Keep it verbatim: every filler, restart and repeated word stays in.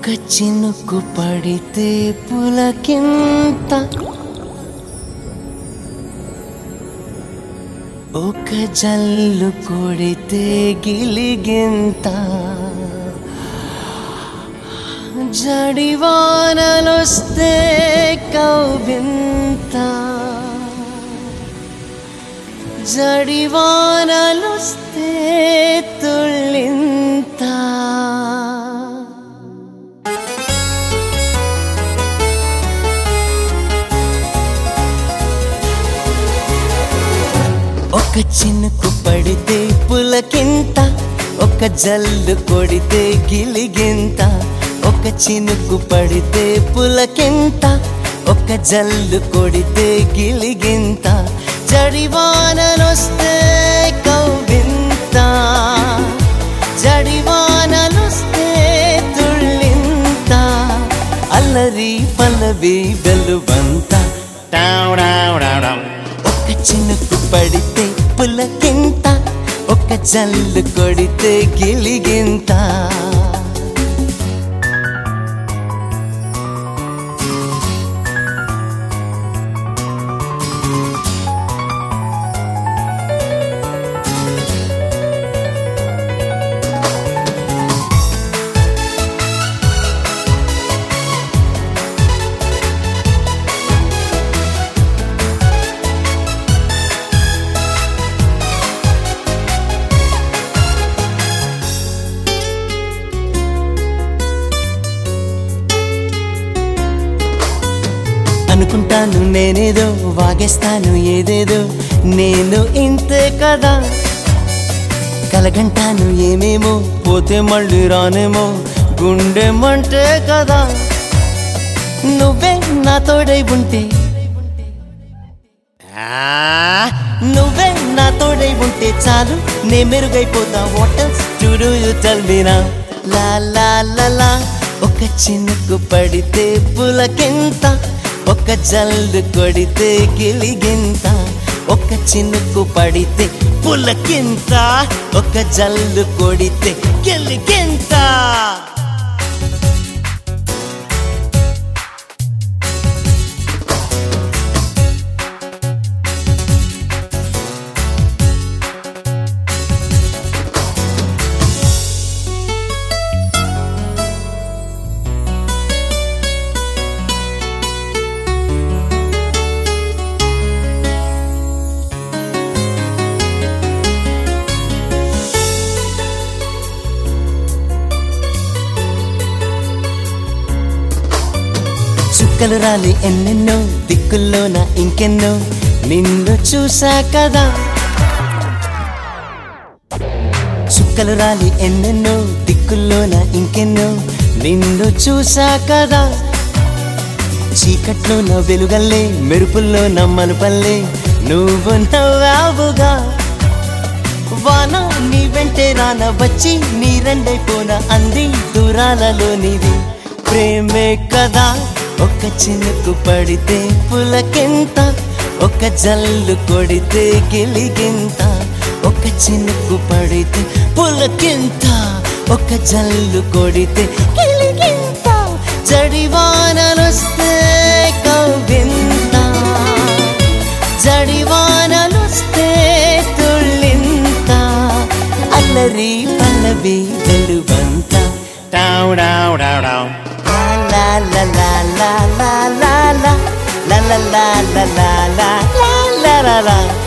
ఒక చినుకు పడితే పులకింత, ఒక జల్లు కొడితే గిలిగింత, జడివానలొస్తే కౌవింత, జడివానలొస్తే తుళ్ళింత. ఒక చినుకు పడితే పులకింత, ఒక జల్లు కొడితే గిలిగింత, ఒక చినుకు పడితే పులకింత, ఒక జల్లు కొడితే గిలిగింత, జడివానలొస్తే కౌవింత, జడివానలొస్తే తుళ్ళింత, అల్లరి పల్లవి వెలువంత. ఒక చినుకు పడితే పులకింత, ఒక జల్లు కొడితే గిలిగింత. అనుకుంటాను నేనేదో, వాగేస్తాను ఏదేదో, నేను ఇంతే కదా. కలగంటాను ఏమేమో, పోతే మళ్ళీ రానేమో, గుండె మంటే కదా. నువ్వే నా తోడై ఉంటే, నువ్వే నా తోడై ఉంటే చాలు, నే మెరుగైపోతా. What else to do you tell me now. లా లా లా లా. ఒక చినుకు పడితే పులకింత, ఒక జల్లు కొడితే గిలిగింత, ఒక చినుకు పడితే పులకింత, ఒక జల్లు కొడితే గిలిగింత. చుక్కలు రాలి ఎన్నెన్నో, దిక్కుల్లోన ఇంకెన్నో, నిన్ను చూసా కదా. చుక్కలు రాలి ఎన్నెన్నో, దిక్కుల్లోన ఇంకెన్నో, నిన్ను చూసా కదా. చీకట్లోన వెలుగల్లే, మెరుపుల్లోన మలుపల్లే, నువ్వు నవ్వావుగా. వాన నీ వెంటే రాన వచ్చి, నీ రెండైపోన అంది దూరాలలో నీది ప్రేమే కదా. ఒక చినుకు పడితే పులకింత, ఒక జల్లు కొడితే గిలిగింత, ఒక చినుకు పడితే పులకింత, ఒక జల్లు కొడితే గిలిగింత, జడివానలొస్తే కౌవింత, జడివానలొస్తే తుళ్ళింత, అల్లరి పల్లవి వెలువంత. La la la la la la la la la la la la la la la la la.